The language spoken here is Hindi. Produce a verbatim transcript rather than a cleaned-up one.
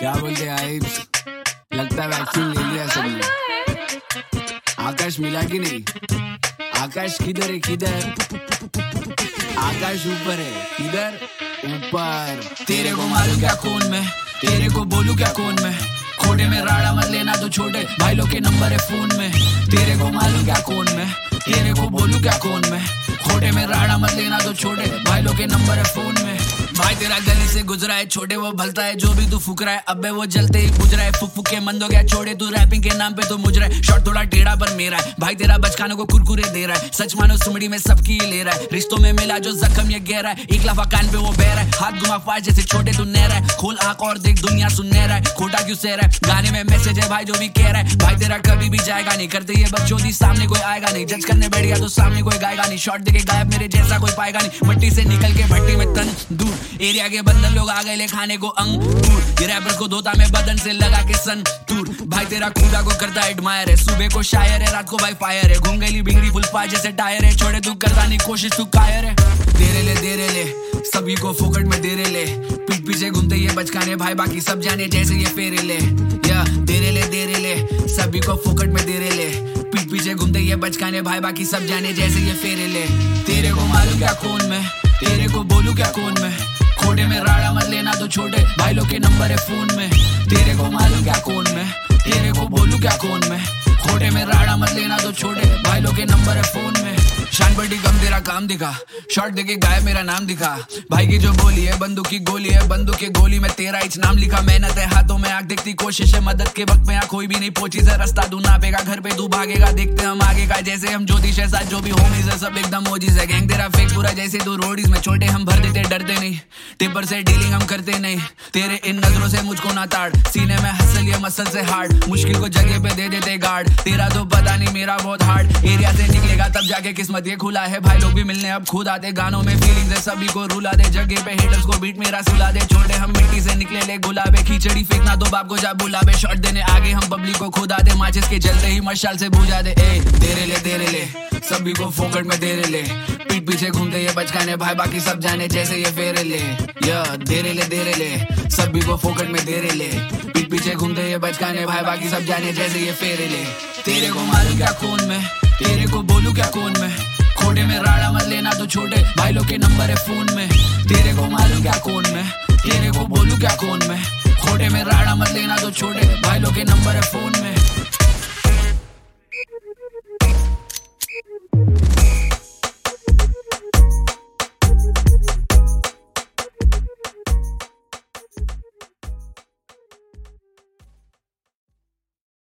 क्या बोलते आई, लगता है वैक्सीन ले लिया सबने। आकाश मिला कि नहीं? आकाश किधर है? किधर? आकाश ऊपर है, किधर? ऊपर। तेरे को मालूम क्या कौन मैं, तेरे को बोलूं क्या कौन मैं, खोटे में राड़ा मत लेना तो छोटे भाई लोग के नंबर है फोन में। तेरे को मालूम क्या कौन मैं, तेरे को बोलूं क्या कौन मैं, खोटे में राड़ा मत लेना तो छोटे भाई लोग के नंबर है फोन में। भाई तेरा गले से गुजरा है छोटे वो भलता है, जो भी तू फूक रहा है अबे वो जलते ही बुझ रहा है। फुक फुक के मंद हो गया छोड़े तू रैपिंग के नाम पे तो मुझ रहा है। शॉट थोड़ा टेढ़ा पर मेरा है भाई, तेरा बचकानों को कुरकुरे दे रहा है। सच मानो सुमड़ी में सबकी ले रहा है, रिश्तों में मिला जो जख्म ये गहरा है। एक लफा कान पे वो बह रहा है, हाथ घुमा फाड़ जैसे छोटे तू नहरा है। खोल आंख और देख दुनिया सुनहरा है, खोटा क्यों सह रहा है। गाने में मैसेज है भाई जो भी कह रहा है, भाई तेरा कभी भी जाएगा नहीं। करते ये बकचोदी सामने कोई आएगा नहीं, जज करने बैठ गया तो सामने कोई गाएगा नहीं। शॉट देके गायब मेरे जैसा कोई पाएगा नहीं, मट्टी से निकल के भट्टी में तन दूर। एरिया के बंदर लोग आ गए ले खाने को अंगूर, ये रैपर को धोता में बदन से लगा के संतूर। भाई तेरा खुदा को करता एडमायर है, सुबह को शायर है रात को भाई फायर है। घूम गई बिगड़ी फुल पा जैसे टायर है, छोड़े तू करता नहीं कोशिश तू कायर है। देरे ले देरे ले सभी को फोकट में देरे ले, पीठ पीछे घूमते ये बचकाने भाई बाकी सब जाने जैसे ये फेरे ले। या देरे ले देरे ले सभी को फोकट में देरे ले, पीठ पीछे घूमते ये बचकाने भाई बाकी सब जाने जैसे ये फेरे ले। तेरे को मालूम क्या कौन मैं, तेरे को बोलूं क्या कौन मैं, खोटे में राड़ा मत लेना तो छोटे भाई लोग के नंबर है फोन में। तेरे को मालूम क्या कौन मैं, तेरे को बोलूं क्या कौन मैं, खोटे में राड़ा मत लेना तो छोटे भाई लोग के नंबर है फोन में। शान बड़ी कम तेरा काम दिखा, शॉट देके गायब मेरा नाम दिखा। भाई की जो बोली है बंदूक की गोली है, बंदूक की गोली में तेरा इच नाम लिखा। मेहनत है हाथों में आग देखती कोशिश है, मदद के वक्त में यहाँ कोई भी नहीं पहुंची से। रास्ता तू नापेगा घर पे तू भागेगा, देखते हम आगे का जैसे हम ज्योतिष है। साथ जो भी होमीज है सब एकदम मोजीज है, गैंग तेरा फेक पूरा जैसे तू रोडीज में। छोटे हम भर देते डरते नहीं, टिपर से डीलिंग हम करते नहीं। तेरे इन नजरों से मुझको ना ताड़, सीने में हसल ये मसल से हार्ड, मुश्किल को जगह पे दे देते गार्ड। तेरा तो पता नहीं मेरा बहुत हार्ड, एरिया से निकलेगा तब जाके किस्मत ये खुला है। भाई लोग भी मिलने अब खुद आते, गानों में फीलिंग्स है सभी को रुला दे। जगह पे हेटर्स को बीट मेरा सुला दे, छोटे हम मिट्टी से निकले ले गुलाबे। खिचड़ी फेंकना तो बाप को जा बुलाबे, शॉट देने आगे हम पब्लिक को खुदा दे। माचिस के जलते ही मशाल से बुझा दे। ए तेरे ले तेरे ले सभी को फोकट में तेरे ले, पीठ पीछे घूमते ये बचकाने भाई बाकी सब जाने जैसे ये फेरे ले। या तेरे ले तेरे ले सभी को फोकट में तेरे ले, पीठ पीछे घूमते ये बचकाने भाई बाकी सब जाने जैसे ये फेरे ले। तेरे को मालूम क्या कौन मैं, तेरे को बोलूं क्या कौन मैं, खोटे में राड़ा मत लेना तो छोटे भाई लोग के नंबर है फोन में। तेरे को मालूम क्या कौन मैं, तेरे को बोलूं क्या कौन मैं, खोटे में राड़ा मत लेना तो छोटे भाई लोग के नंबर है फोन